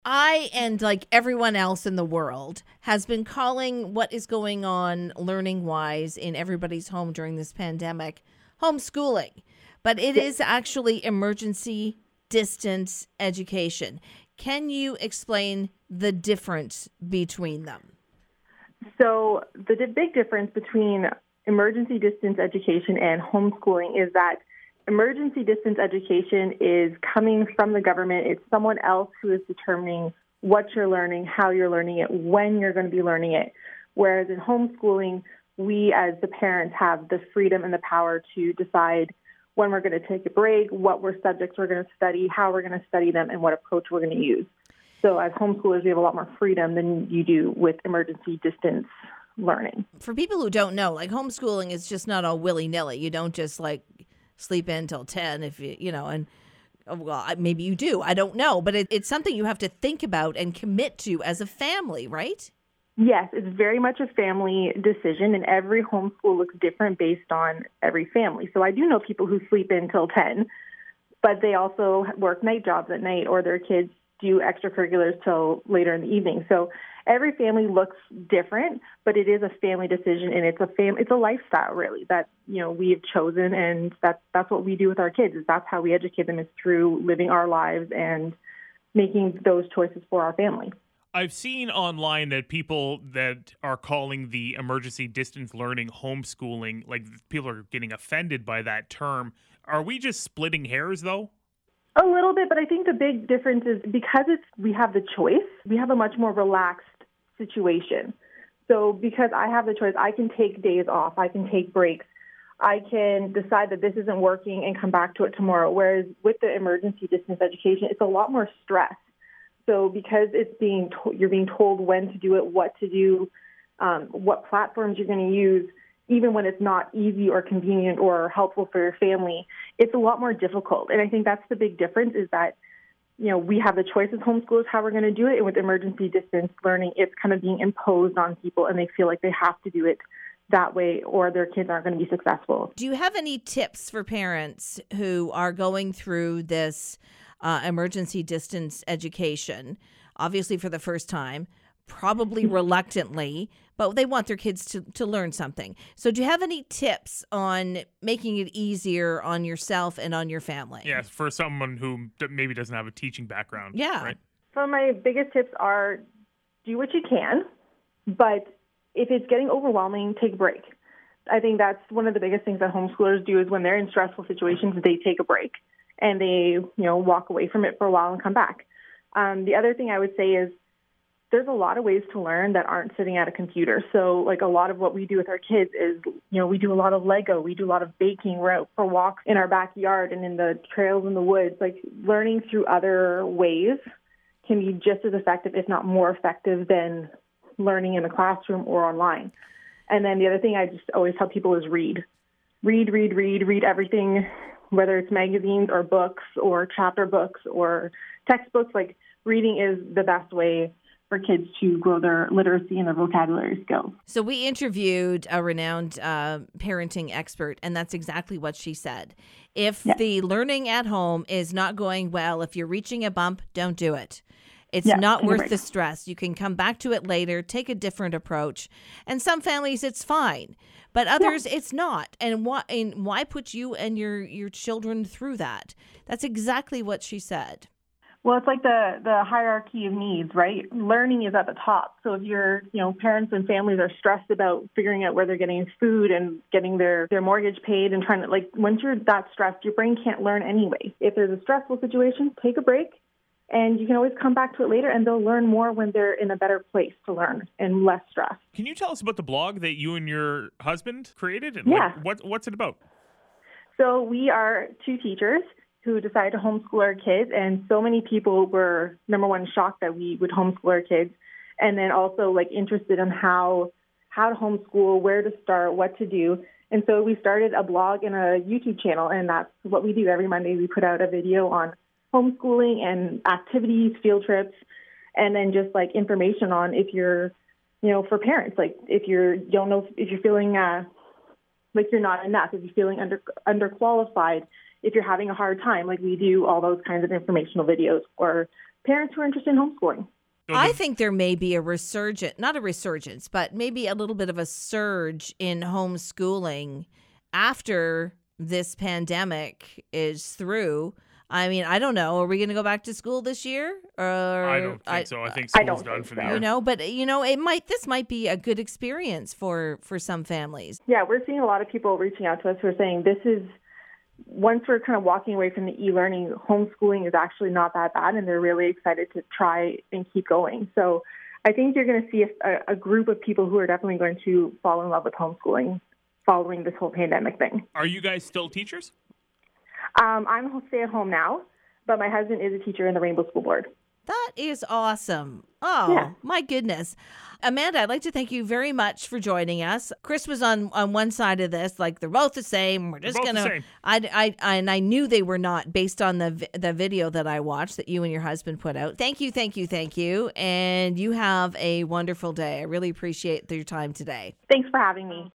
I and like everyone else in the world has been calling what is going on learning wise in everybody's home during this pandemic homeschooling, but it is actually emergency distance education. Can you explain the difference between them? So the big difference between emergency distance education and homeschooling is that emergency distance education is coming from the government. It's someone else who is determining what you're learning, how you're learning it, when you're going to be learning it. Whereas in homeschooling, we as the parents have the freedom and the power to decide when we're going to take a break, what subjects we're going to study, how we're going to study them, and what approach we're going to use. So as homeschoolers, we have a lot more freedom than you do with emergency distance learning. For people who don't know, like homeschooling is just not all willy-nilly. You don't just like sleep in till 10 if and well, maybe you do. I don't know. But it's something you have to think about and commit to as a family, right? Yes, it's very much a family decision, and every homeschool looks different based on every family. So I do know people who sleep in till 10, but they also work night jobs at night, or their kids do extracurriculars till later in the evening. So every family looks different, but it is a family decision, and it's a lifestyle really that we have chosen, and that's what we do with our kids. Is that's how we educate them, is through living our lives and making those choices for our family. I've seen online that people that are calling the emergency distance learning homeschooling, like people are getting offended by that term. Are we just splitting hairs though? A little bit, but I think the big difference is because we have the choice, we have a much more relaxed situation. So because I have the choice, I can take days off, I can take breaks, I can decide that this isn't working and come back to it tomorrow. Whereas with the emergency distance education, it's a lot more stress. So because you're being told when to do it, what to do, what platforms you're going to use, even when it's not easy or convenient or helpful for your family, it's a lot more difficult. And I think that's the big difference is that, we have the choice as homeschoolers how we're going to do it. And with emergency distance learning, it's kind of being imposed on people, and they feel like they have to do it that way or their kids aren't going to be successful. Do you have any tips for parents who are going through this emergency distance education, obviously for the first time, probably reluctantly, but they want their kids to learn something. So do you have any tips on making it easier on yourself and on your family? Yeah, for someone who maybe doesn't have a teaching background. Yeah. Right? So my biggest tips are do what you can, but if it's getting overwhelming, take a break. I think that's one of the biggest things that homeschoolers do is when they're in stressful situations, they take a break and they, walk away from it for a while and come back. The other thing I would say is there's a lot of ways to learn that aren't sitting at a computer. So like a lot of what we do with our kids is, we do a lot of Lego, we do a lot of baking, we're out for walks in our backyard and in the trails in the woods. Like learning through other ways can be just as effective, if not more effective than learning in the classroom or online. And then the other thing I just always tell people is read everything, whether it's magazines or books or chapter books or textbooks. Like reading is the best way for kids to grow their literacy and their vocabulary skills. So we interviewed a renowned parenting expert, and that's exactly what she said. If the learning at home is not going well, if you're reaching a bump, don't do it. It's not worth the stress. You can come back to it later, take a different approach. And some families, it's fine, but others, it's not. And why put you and your children through that? That's exactly what she said. Well, it's like the hierarchy of needs, right? Learning is at the top. So if your parents and families are stressed about figuring out where they're getting food and getting their mortgage paid and trying to, once you're that stressed, your brain can't learn anyway. If there's a stressful situation, take a break. And you can always come back to it later, and they'll learn more when they're in a better place to learn and less stress. Can you tell us about the blog that you and your husband created? And what's it about? So we are two teachers who decided to homeschool our kids, and so many people were, number one, shocked that we would homeschool our kids, and then also interested in how to homeschool, where to start, what to do. And so we started a blog and a YouTube channel, and that's what we do. Every Monday we put out a video on homeschooling and activities, field trips, and then just information on if you're, for parents, if you're feeling like you're not enough, if you're feeling underqualified, if you're having a hard time, we do all those kinds of informational videos, or parents who are interested in homeschooling. I think there may be not a resurgence, but maybe a little bit of a surge in homeschooling after this pandemic is through. I mean, I don't know. Are we going to go back to school this year? I don't think so. I think school's done for the year. But this might be a good experience for some families. Yeah, we're seeing a lot of people reaching out to us who are saying this is, once we're kind of walking away from the e-learning, homeschooling is actually not that bad, and they're really excited to try and keep going. So I think you're going to see a group of people who are definitely going to fall in love with homeschooling following this whole pandemic thing. Are you guys still teachers? I'm stay-at-home now, but my husband is a teacher in the Rainbow School Board. That is awesome. Oh, yeah. My goodness. Amanda, I'd like to thank you very much for joining us. Chris was on one side of this, like they're both the same. We're just going to, I knew they were not based on the video that I watched that you and your husband put out. Thank you. And you have a wonderful day. I really appreciate your time today. Thanks for having me.